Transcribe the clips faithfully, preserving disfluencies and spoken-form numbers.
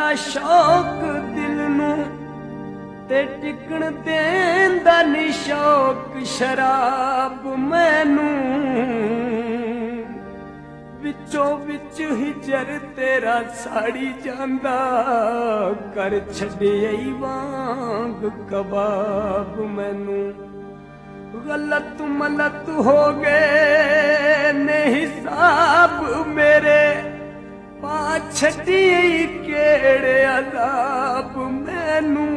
तेरा शौक दिल नू ते टिकण देंदा नी शौक शराब मैनू विचों विच हिजर तेरा साड़ी जांदा कर छड़िया वांग कबाब मैनू गलत मलत हो गए ने हिसाब मेरे पा छड़ी केड़े अदाब मैनू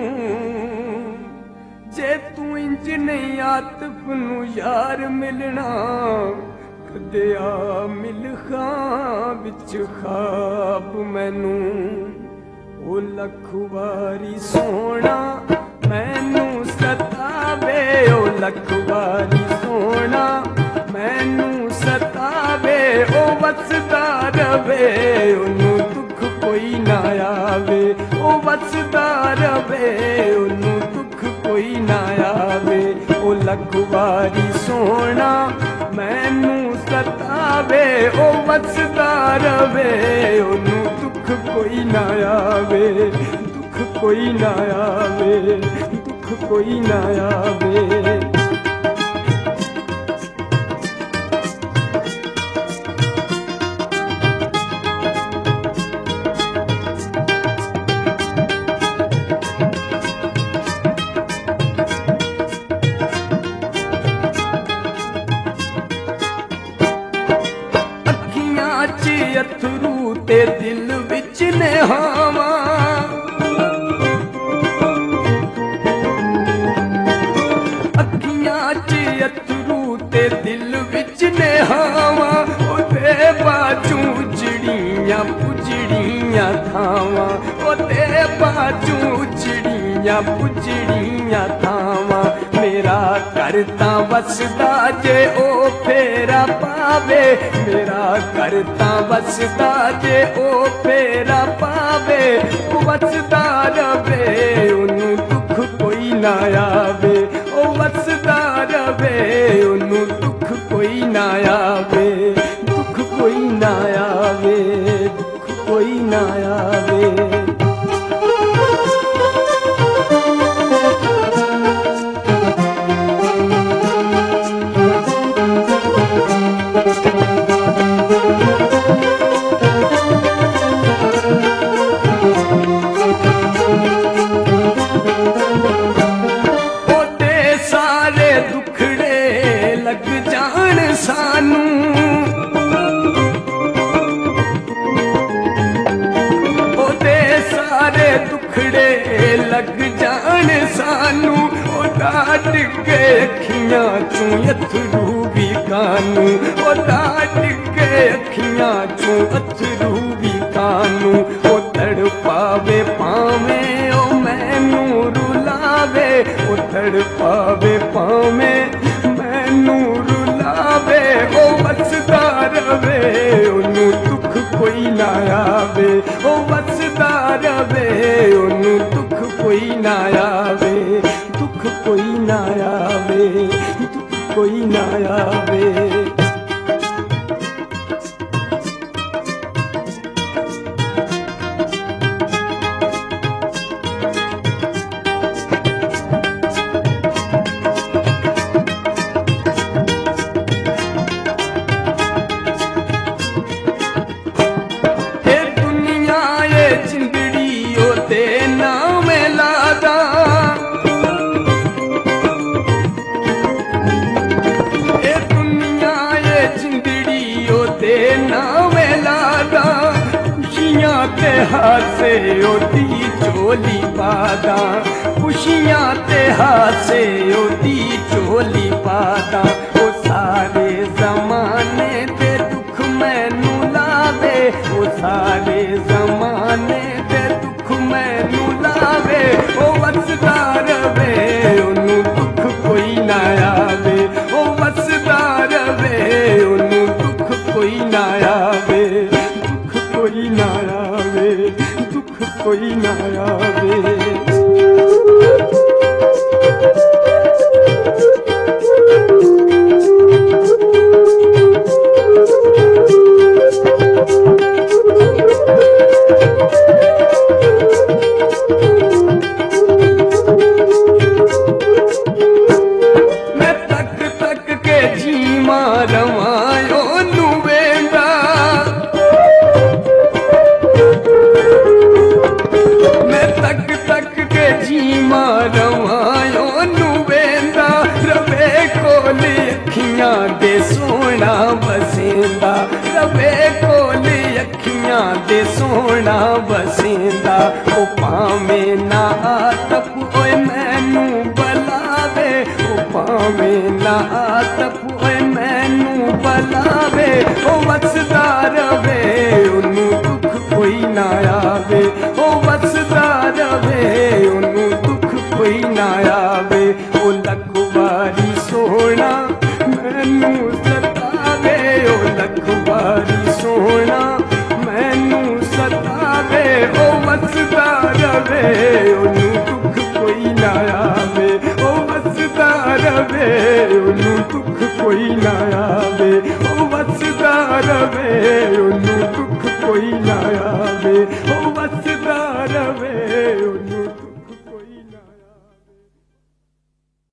जे तू इंज नहीं आतिफ नू यार मिलना कदे आ मिल खां विच खाब मैनू ओ लख वारी सोना मैनू सतावे ओ लख वारी सोना मैनू सतावे ओ वसदा रवे ओनू दुख कोई ना आवे ओ वसदा रवे ओनू दुख कोई ना आवे ओ लख वारी सोना मैनू सतावे ओ वसदा रवे ओनू दुख कोई ना आवे दुख कोई ना आवे दुख कोई ना आवे। अथरू ते दिल विच नेहावा अखियां च अथरू ते दिल विच नेहावा ओते बाजू चिड़ियां पुजड़ियां थावा ओते बाजू चिड़ियां पुजड़ियां थावा मेरा करता वसदा जे ओ फेरा पावे मेरा करता वसदा जे ओ फेरा पावे वसदा रवे ओनू दुख कोई ना आवे ओ वसदा रवे ओनू दुख कोई ना आवे दुख कोई ना आवे दुख कोई ना आवे। सानू ओदे सारे दुखड़े लग जान सानू ओदा डिगे अखियां चू अथरू भी कानू ओदा डिगे अखियां चू अथरू भी कानू ओ तड़पावे पावे ओ मैनू रुलावे ओ तड़पावे पावे मैनू रुलावे ओ वसदा रवे ओनू दुख कोई ना आवे ओ वसदा रवे ओनू दुख कोई ना आवे दुख कोई ना आवे दुख कोई ना आवे। हासे ओदी चोली पादा खुशियां ते हासे ओदी चोली पादा ओ सारे जमाने ते दुख मैनू लावे ओ सारे जमाने ते दुख मैनू लावे ओ वसदा रवे ओनू दुख कोई ना आवे ओ वसदा रवे ओनू दुख कोई ना आवे दुख कोई ना आवे दुख कोई ना आवे। वसदा ओ भावें ना आतप ओए मैनू बलावे ओ भावें ना आतप ओए मैनू बलावे ओ वसदा रवे ओनू दुख कोई ना आवे ओ वसदा रवे ओनू दुख कोई ना आवे ओ लख वारी सोना मैनू सतावे ओ लख वारी सोना मैनू सतावे ओ वसदा रवे ओनू दुख कोई ना आवे ओ वसदा रवे ओनू दुख कोई ना आवे ओ वसदा रवे ओनू दुख कोई ना आवे।